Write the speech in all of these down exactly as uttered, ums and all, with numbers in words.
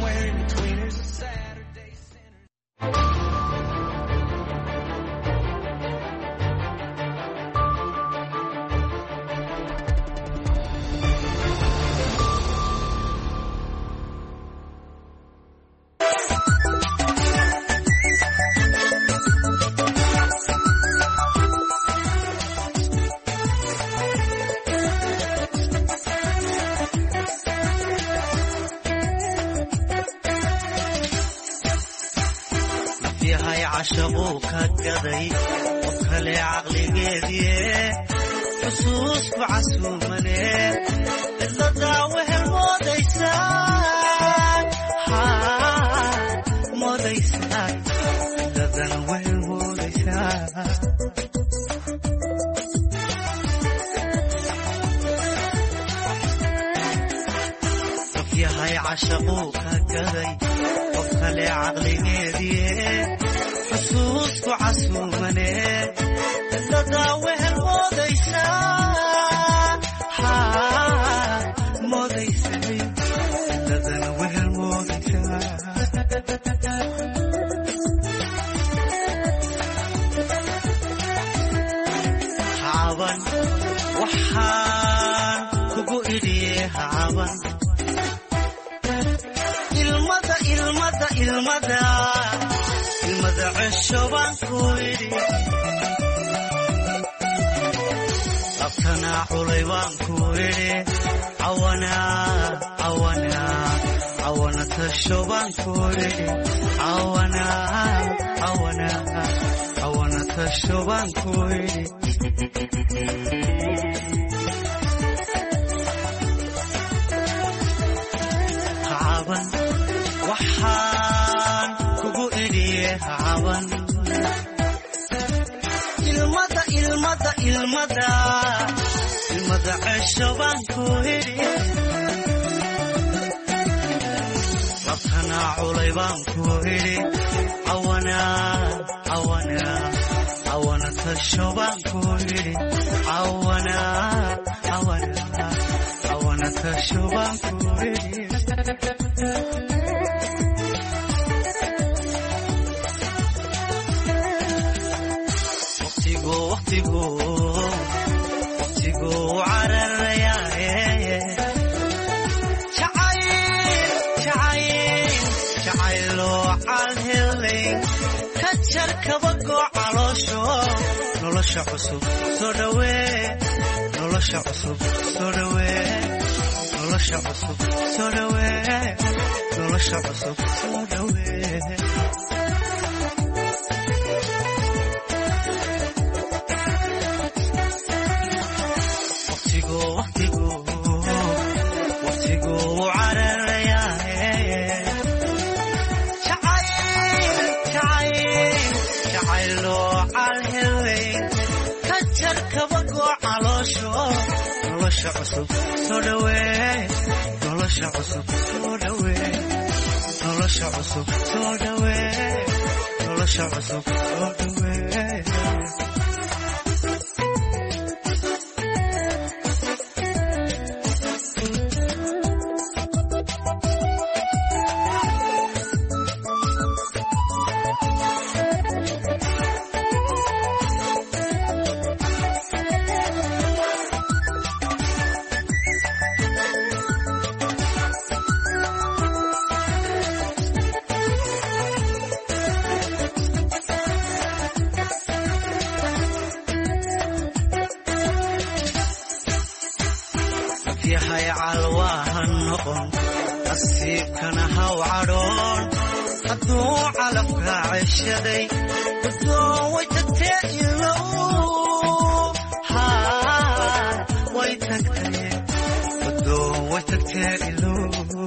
somewhere in between. There's a Saturday center. عشقوك هكذي وخلي عقلي قيدي حسوس بعسومني إذا داوه الموديسان موديسان إذا داوه الموديسان يا هاي عشقوك هكذي وخلي عقلي قيدي حسوس وعسومني إذا داوه الموديسان موديسان إذا داوه الموديسان عابن وحان كوكو إليه عابن المدى المدى المدى المدى عشبان كويدي أبتنا عليبان كويدي عوانا عوانا عوانا تشبان كويدي عوانا عوانا عوانا تشبان كويدي عابن وحان كوكو إليه عابن المدى المدى المدى المدى عشبان كويدي ربطنا عليبان كويدي عوانا عوانا عوانا تشبان كويدي عوانا عوانا عوانا تشبان كويدي وقتيقو وقتيقو على الرياء شعايل شعايل شعايلو على الهيلين كتشر كبقو علوشو نولش عصب سودوي نولش عصب سودوي نولش عصب سودوي نولش عصب سودوي وقتيقو وقتيقو على الرياء شعايل شعايل شعايلو على الهيلين كتر كبقو علوشو نولش عصب سودوي نولش عصب سودوي نولش عصب سودوي نولش عصب سودوي yahay calwaahan noqon nasiibkana haw cadhoon hadduu calafka ceshaday hadduu way tagtee ilow way tagtee hadduu way tagtee ilow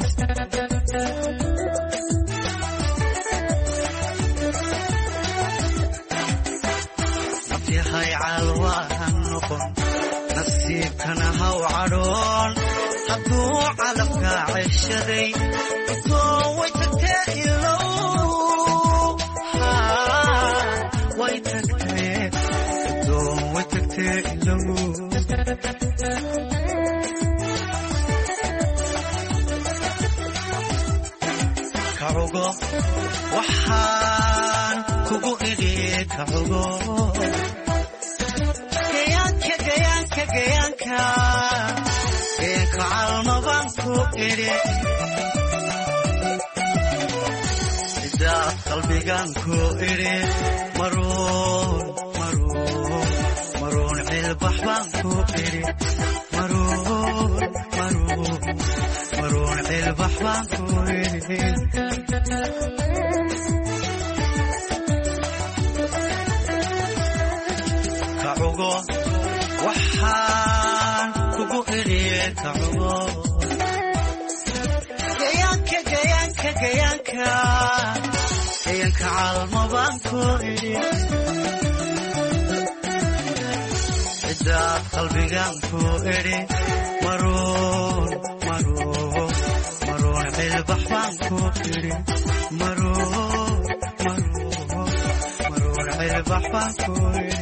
yahay calwaahan noqon nasiibkana haw cadhoon hadduu calafka ceshaday hadduu way tagtee ilow way tagtee hadduu way tagtee ilow kacugo waxaan kugu idhi kacugo gayaanka gayaanka gayaanka gayaanka calmaban ku idhi sidaad qalbigan ku idhi maruun maruun maruun cilbax baan ku idhi maruun maruun maruun cilbax baan ku idhi kacugo waxaan kugu idhi kacugo gayaanka gayaanka gayaanka gayaanka calmabaan ku idhi sidaad qalbigan ku idhi maruun maruun maruun cilbax baan ku idhi maruun maruun maruun cilbax baan ku idhi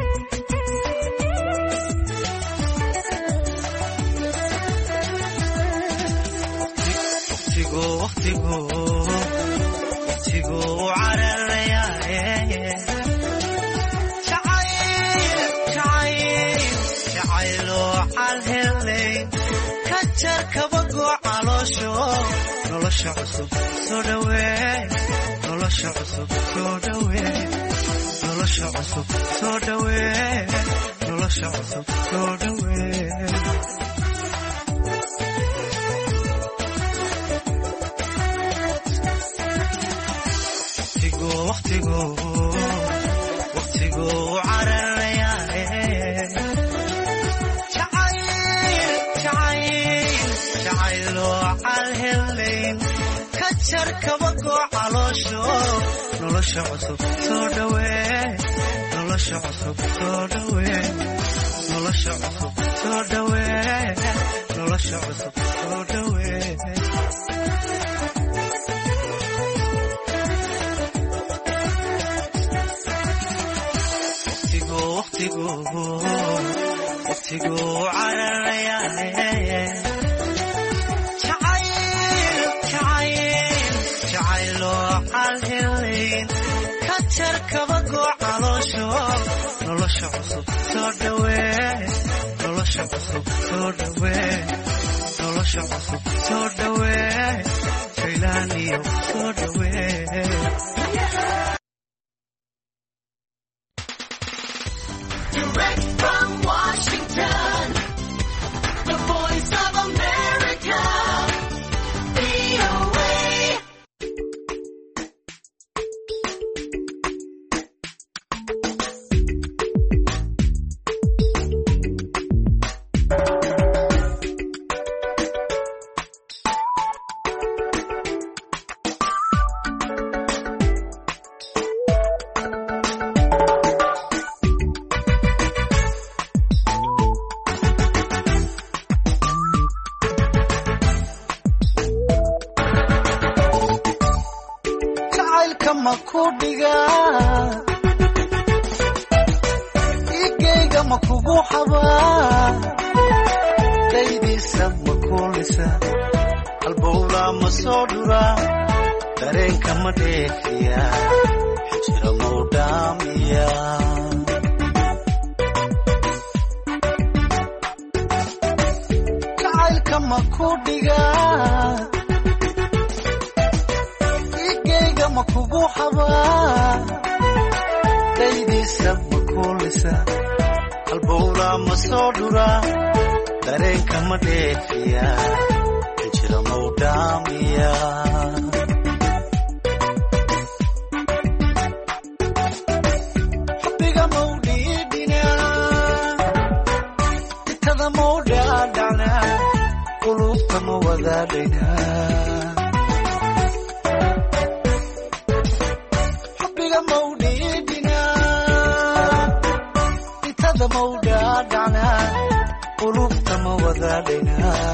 waqtigu waqtigu cararayaaye jacayl jacayl jacayloo calhelay ka jar kabagoo caloosho nolosha cusub soo dhawee nolosha cusub soo dhawee nolosha cusub soo dhawee nolosha cusub soo dhawee waqtigu waqtigu cararayaaye jacayl jacayl jacayloo calhelayn ka jar kabagoo caloosho nolosha cusub soo dhawee nolosha cusub soo dhawee nolosha cusub soo dhawee nolosha cusub soo dhawee waqtigu waqtigu cararayaaye jacayl jacayl jacayloo calhelayn ka jar kabagoo caloosho nolosha cusub soo dhawee nolosha cusub soo dhawee nolosha cusub soo dhawee jaylaaniyo soo dhawee Direct from Washington, the voice of America, V O A. makudhiga igeyga makugu xaba daydisa makulisa albowla masodura dareenka madheefiya xijira mudamiya jacaylka makudhiga makugu xaba daydisa makulisa albowla masodura dareenka madheefiya xijira mudamiya xubbiga mawdhiidhina itada mawdhaadhacna qulubta ma wadaadhayna qulubta ma wadaadhayna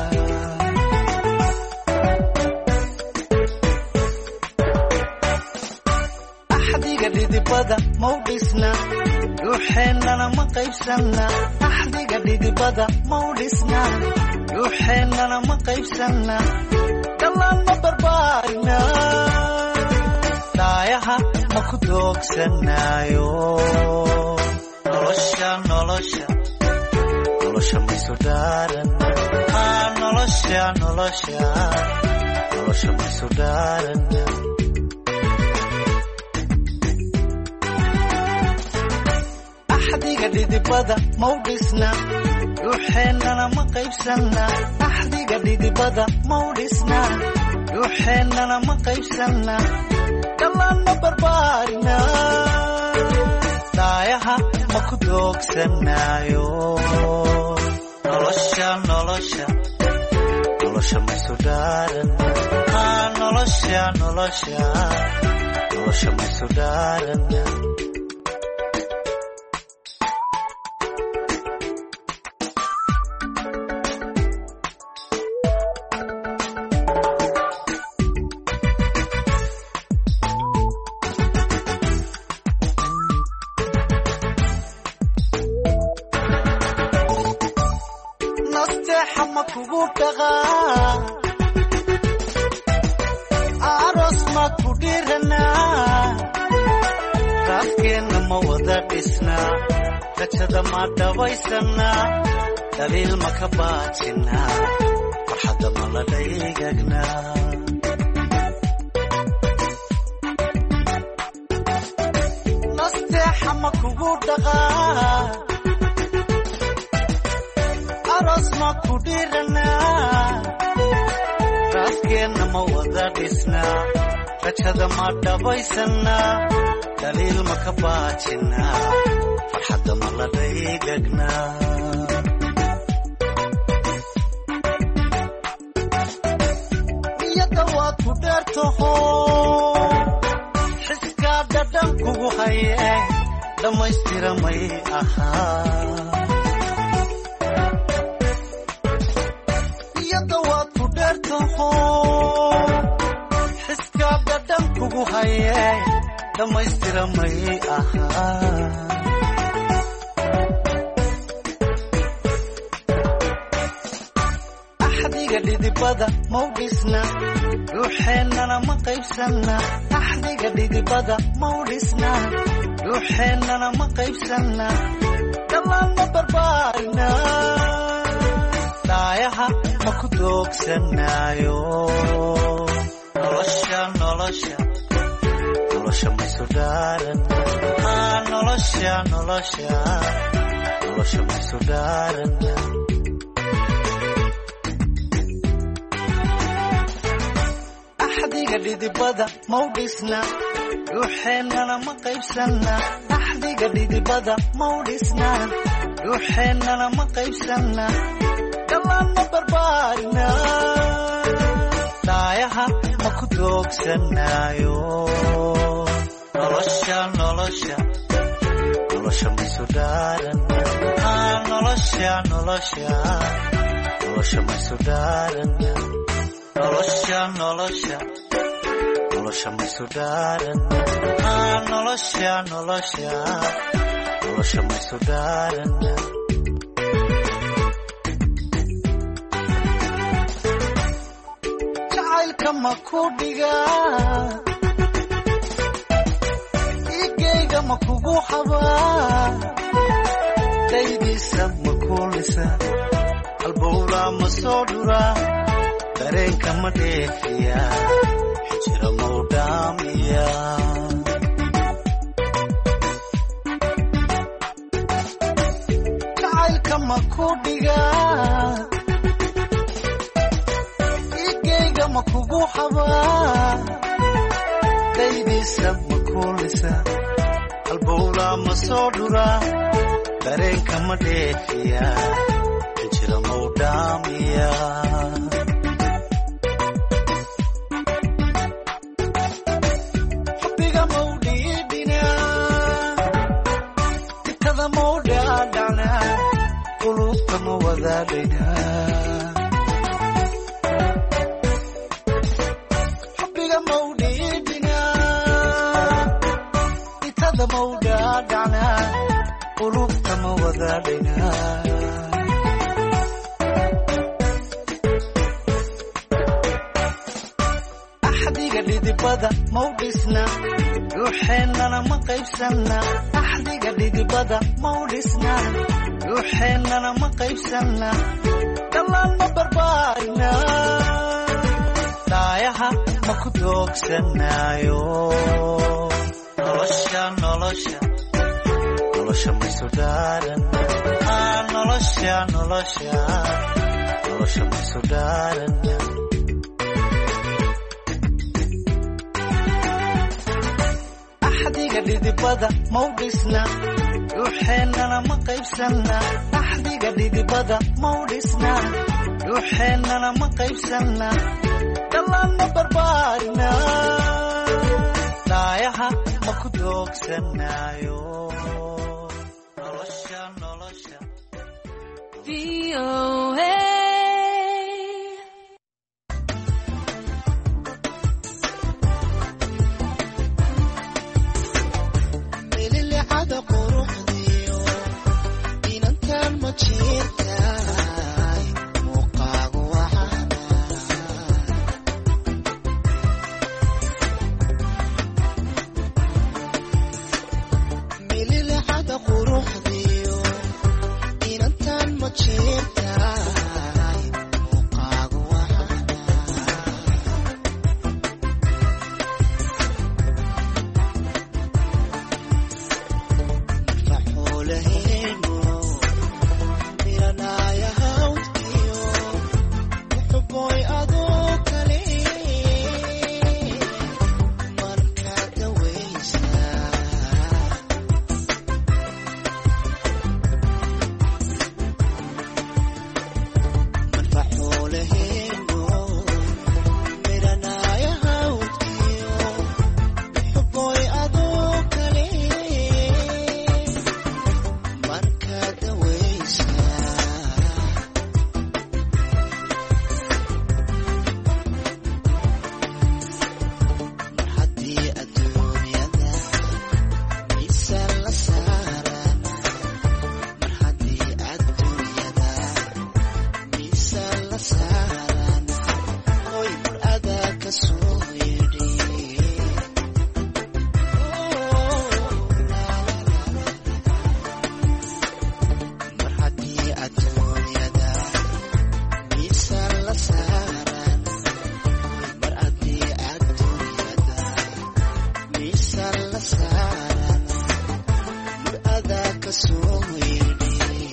axdiga dhidibada mawdhisna ruuxeennana ma qaybsanna axdiga dhidibada mawdhisna ruuxeennana ma qaybsanna dhallaan ma barbaarina doogsanayo nolosha nolosha nolosha maysu dhaaran ah nolosha nolosha nolosha maysu dhaaran axdiga dhidibada mawdhisna ruuxeennana ma qaybsanna axdiga dhidibada mawdhisna ruuxeennana ma qaybsanna dhallaanna barbaarina daayaha ma ku doogsanayo nolosha nolosha nolosha maysu dhaaran ah nolosha nolosha nolosha maysu dhaaran aros ma ku dhirana raafkeena ma wada dhisna rajada ma dhabaysana daliil ma ka baajina farxadda ma la dhaygagna nasteexa ma kugu dhaqaa aros ma ku dhirana raafkeena ma wada dhisna rajada ma dhabaysana daliil ma ka baajina farxadda ma la dhaygagna niyadda waad ku dheertaho xiskaa dhadhan kugu haye dhammaystira may ahaa xiskaa dhadhan kugu haye dhammaystira may ahaa axdiga dhidibada mawdhisna ruuxeennana ma qaybsanna axdiga dhidibada mawdhisna ruuxeennana ma qaybsanna dhallaanna barbaarina daayaha ma ku doogsanayo nolosha nolosha nolosha maysu dhaaran ah nolosha nolosha nolosha maysu dhaaran axdiga dhidibada mawdhisna ruuxeennana ma qaybsanna axdiga dhidibada mawdhisna ruuxeennana ma qaybsanna dhallaanna barbaarina daayaha ma ku doogsanayo nolosha nolosha nolosha maysu dhaaran ah nolosha nolosha nolosha maysu dhaaran nolosha nolosha nolosha maysu dhaaran ah nolosha nolosha nolosha maysu dhaaran ma ku dhigaa igayga ma kugu habaa daydiisa ma kuulisa halbowlaa ma soo dhuraa dareenka ma dheefiya xijira mau dhaamiya jacaylka ma ku dhigaa ma kugu habaa daydiisa ma kuulisa halbowlaa ma soo dhuraa dareenka ma dheefiya xijira mau dhaamiya xubbiga mau dhiidhina itada mau dhaadhacna qulubta ma wadaadhayna axdiga dhidibada mau dhisna ruuxeennana ma qaybsanna axdiga dhidibada mau dhisna ruuxeennana ma qaybsanna dhammaan ma barbaarina daayaha ma ku doogsanaayo nolosha nolosha nolosha ma isu dhaaran ah nolosha nolosha nolosha ma isu dhaaran axdiga dhidibada mau dhisna ruuxeennana ma qaybsanna axdiga dhidibada mau dhisna ruuxeennana ma qaybsanna dhammaan ma barbaarina daayaha ma ku doogsanaayo nolosha nolosha V O A mililixada quruxdiyo inantan ma jirtaay muuqaagu waxaana mililixada quruxdiyo inantan ma jirtaay muuqaagu waxaana faxoolaheeno miranaya hawdkiyo uxuboy adoo kale markaa dawaysaa faxoolaheeno miranaya hawdkiyo uxuboy adoo kale markaa dawaysaa mar haddii adduunyada miisaan la saarana mar haddii adduunyada miisaan la saarana hoy mar adaa ka soo yidhi mar haddii adduunyada miisaan la saaran mar haddii adduunyada miisaan la saaran mar adaa ka soo yidhi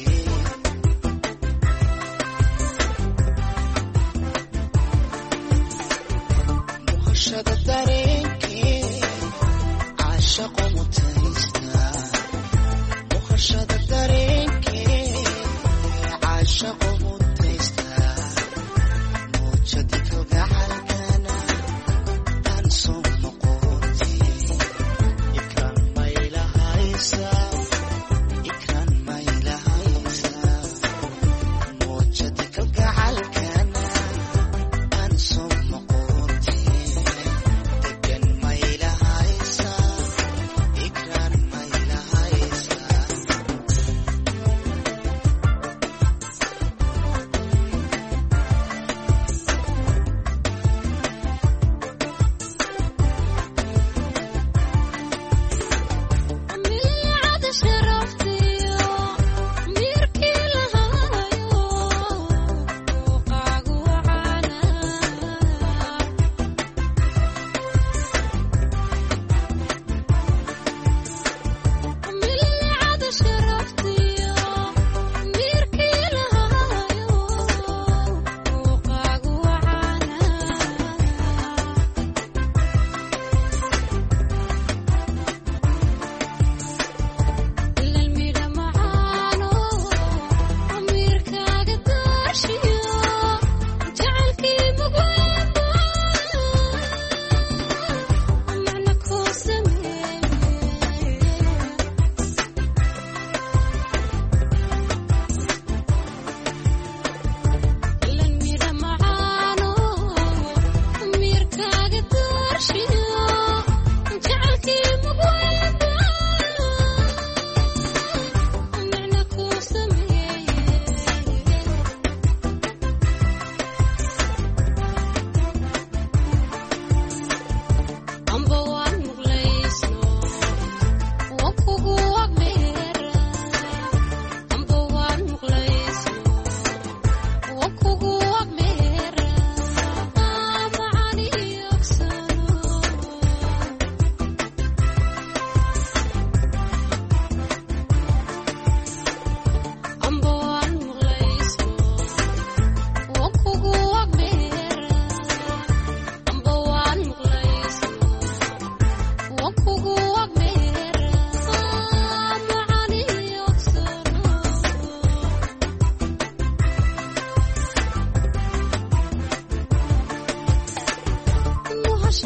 muhashada dareenkee caashaqo mutaysta muhashada dareenkee caashaqo mutaysta muujadi kalgacalkana aan soo noqoti ikan maylahaysa ikan maylahaysa muujadi kalgacalkana aan soo noqoti degan maylahaysa ikan maylahaysa mililixada sharaftiyo mirkii lahaayo muuqaagu waxaana mililixada sharaftiyo mirkii lahaayo muuqaagu waxaana lalmidha macaano amiirkaaga daashiyo jacaylkii mugweynba macna kuu sameeye lalmidha macaano amiirkaaga daashiyo jacaylkii mugweynba macna kuu sameeye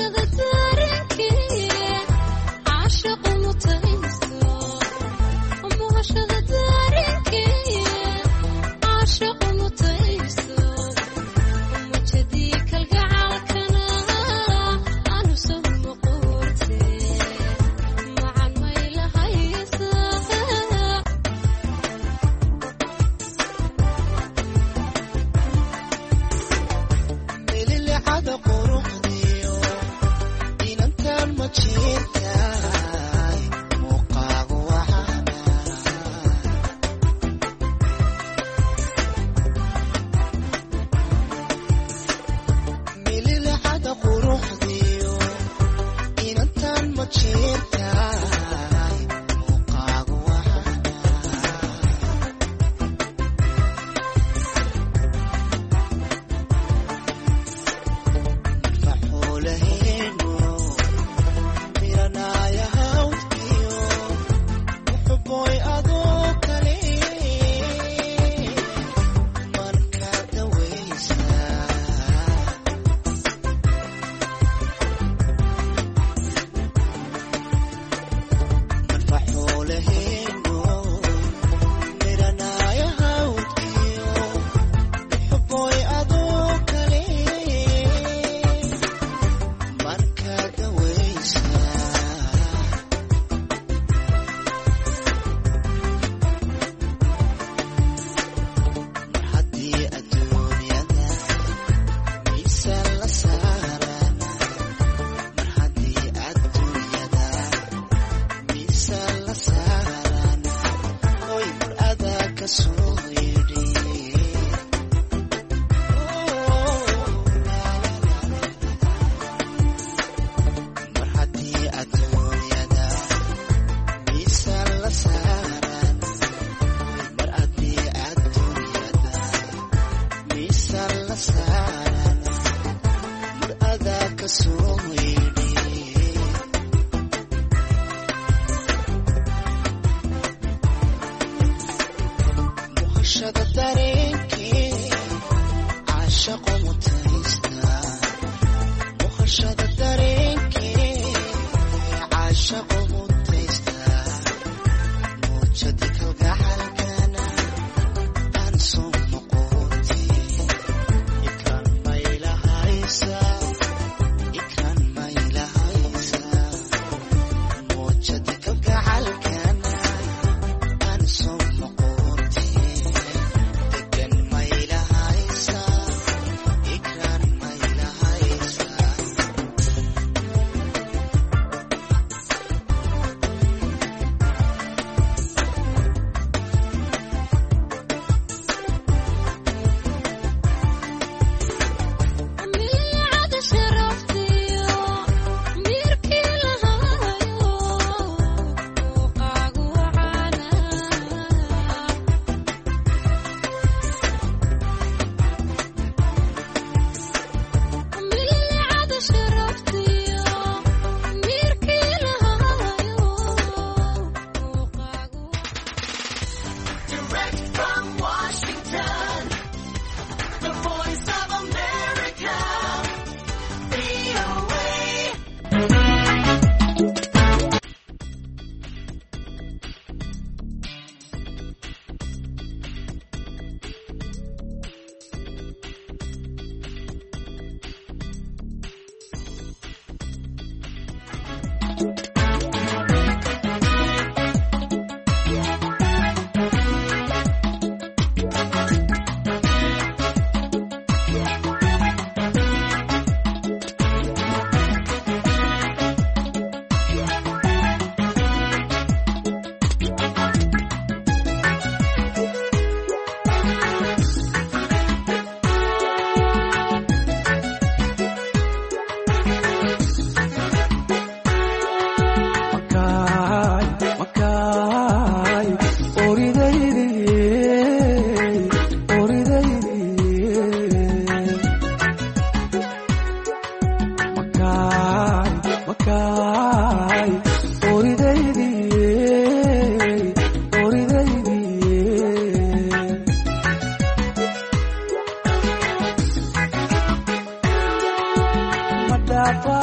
Dapaanki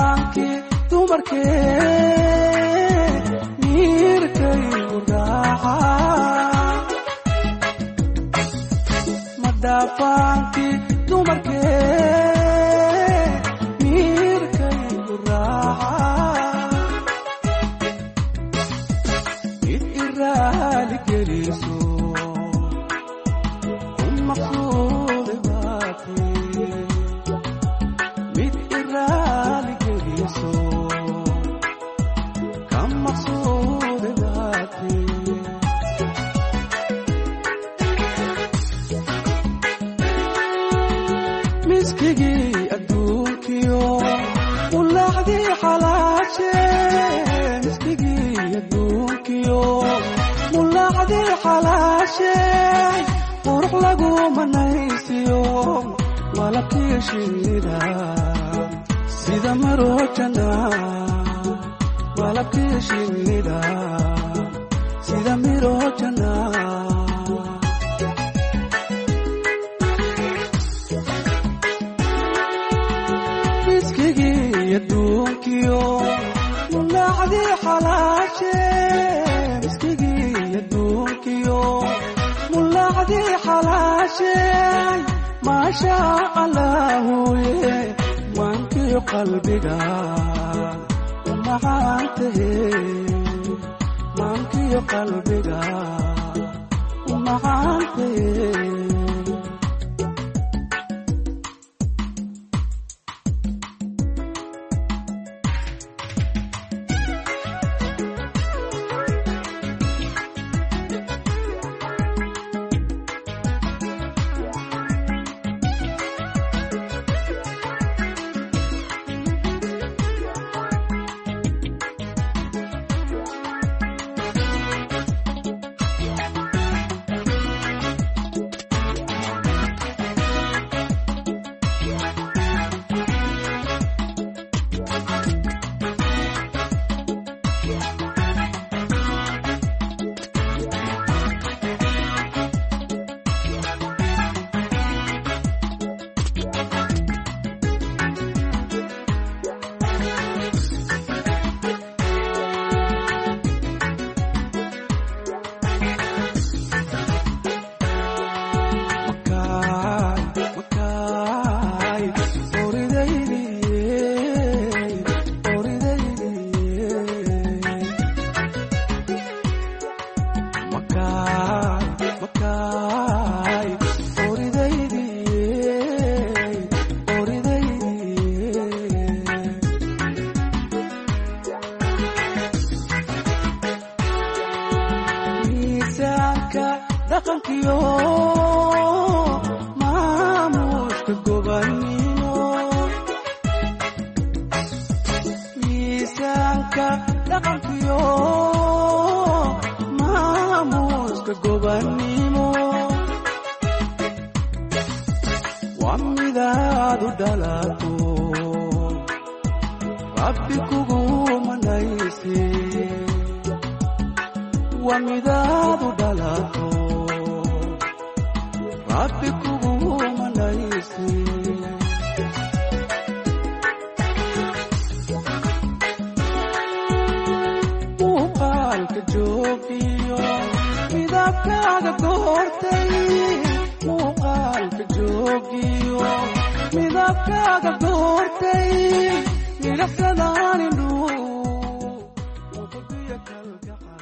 dhaafaankii dumarkee miirkaygu raaca ma dhaafaankii dumarkee miirkaygu raaca mid iraali geliso ku maqsuudi baatay mid iraali geliso ka maqsuudi baatay miskigii adduunkiyo ulaacdii xalaashee miskigii adduunkiyo ulaacdii xalaashee qurux lagu manaysiyo malabkii shinnida sida maroojana malabkii shinnida sida miroojana miskigii adduunkiyo ulaacdii xalaashee miskigii adduunkiyo ulaacdii xalaashee maasha allaahuye maankii qalbiga umacaantahe maankii qalbiga umacaantahe dhaqankiyo maamuuska gobannimo miisaanka dhaqankiyo maamuuska gobannimo waa midaad u dhalato rabbi kugu manayse waa midaad u dhalato rabbi kugu manayse muuqaalka joogiyo midabkaaga doortay muuqaalka joogiyo midabkaaga doortay milaxsadaan indhuu muqdiya kalgaca